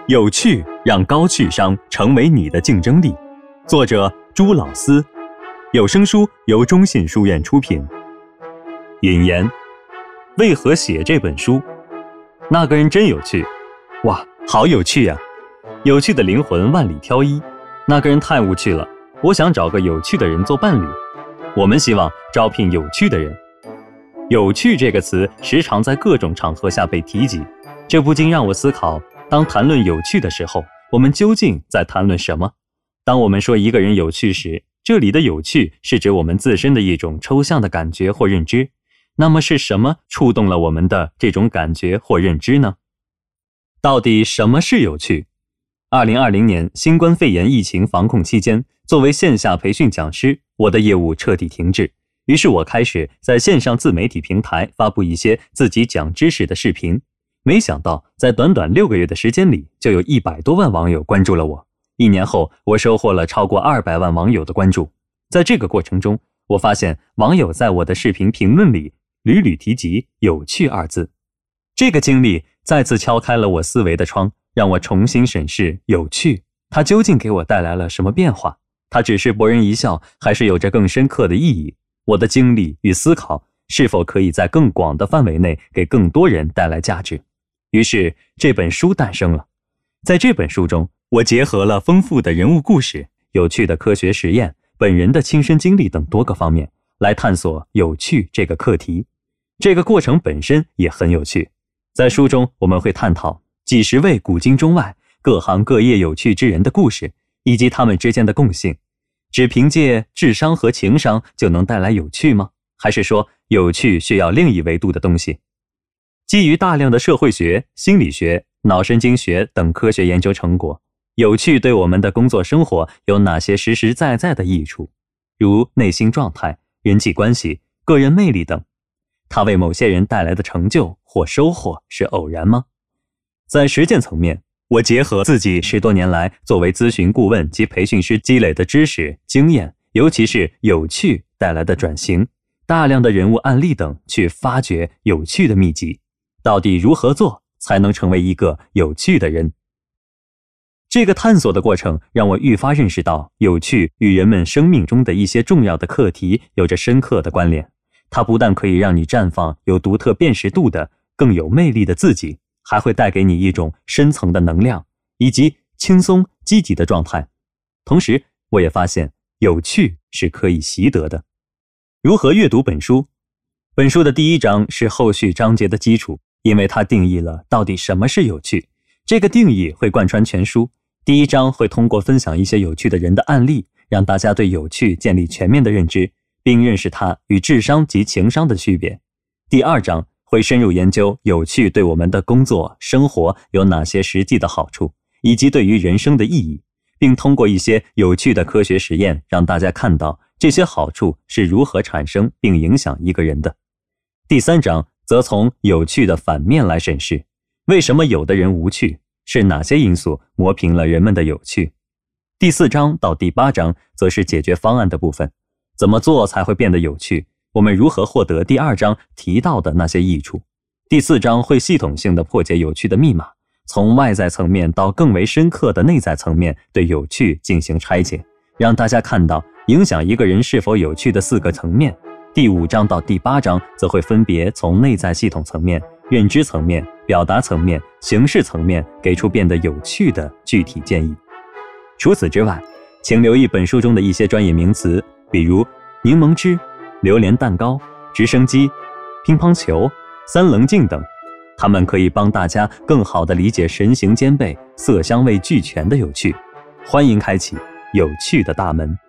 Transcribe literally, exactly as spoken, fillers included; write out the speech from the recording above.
有趣让高趣商成为你的竞争力。作者朱老师，有声书由中信书院出品。引言：为何写这本书？那个人真有趣，哇，好有趣呀！有趣的灵魂万里挑一。那个人太无趣了，我想找个有趣的人做伴侣。我们希望招聘有趣的人。有趣这个词时常在各种场合下被提及，这不禁让我思考，当谈论有趣的时候，我们究竟在谈论什么？当我们说一个人有趣时，这里的有趣是指我们自身的一种抽象的感觉或认知。那么是什么触动了我们的这种感觉或认知呢？到底什么是有趣？二零二零年新冠肺炎疫情防控期间，作为线下培训讲师，我的业务彻底停滞。于是我开始在线上自媒体平台发布一些自己讲知识的视频。没想到在短短六个月的时间里，就有一百多万网友关注了我。一年后，我收获了超过二百万网友的关注。在这个过程中，我发现网友在我的视频评论里屡屡提及有趣二字。这个经历再次敲开了我思维的窗，让我重新审视有趣，它究竟给我带来了什么变化？它只是博人一笑，还是有着更深刻的意义？我的经历与思考是否可以在更广的范围内给更多人带来价值？于是这本书诞生了。在这本书中，我结合了丰富的人物故事、有趣的科学实验、本人的亲身经历等多个方面，来探索有趣这个课题。这个过程本身也很有趣。在书中，我们会探讨几十位古今中外各行各业有趣之人的故事，以及他们之间的共性。只凭借智商和情商就能带来有趣吗？还是说有趣需要另一维度的东西？基于大量的社会学、心理学、脑神经学等科学研究成果，有趣对我们的工作生活有哪些实实在在的益处？如内心状态、人际关系、个人魅力等。它为某些人带来的成就或收获是偶然吗？在实践层面，我结合自己十多年来作为咨询顾问及培训师积累的知识、经验，尤其是有趣带来的转型，大量的人物案例等，去发掘有趣的秘籍。到底如何做才能成为一个有趣的人？这个探索的过程让我愈发认识到，有趣与人们生命中的一些重要的课题有着深刻的关联。它不但可以让你绽放有独特辨识度的、更有魅力的自己，还会带给你一种深层的能量，以及轻松积极的状态。同时，我也发现有趣是可以习得的。如何阅读本书？本书的第一章是后续章节的基础，因为它定义了到底什么是有趣。这个定义会贯穿全书。第一章会通过分享一些有趣的人的案例，让大家对有趣建立全面的认知，并认识它与智商及情商的区别。第二章会深入研究有趣对我们的工作、生活有哪些实际的好处，以及对于人生的意义，并通过一些有趣的科学实验，让大家看到这些好处是如何产生并影响一个人的。第三章则从有趣的反面来审视，为什么有的人无趣，是哪些因素磨平了人们的有趣。第四章到第八章则是解决方案的部分，怎么做才会变得有趣？我们如何获得第二章提到的那些益处？第四章会系统性的破解有趣的密码，从外在层面到更为深刻的内在层面对有趣进行拆解，让大家看到影响一个人是否有趣的四个层面。第五章到第八章则会分别从内在系统层面、认知层面、表达层面、形式层面给出变得有趣的具体建议。除此之外，请留意本书中的一些专业名词，比如柠檬汁、榴莲蛋糕、直升机、乒乓球、三棱镜等，它们可以帮大家更好地理解神形兼备、色香味俱全的有趣。欢迎开启有趣的大门。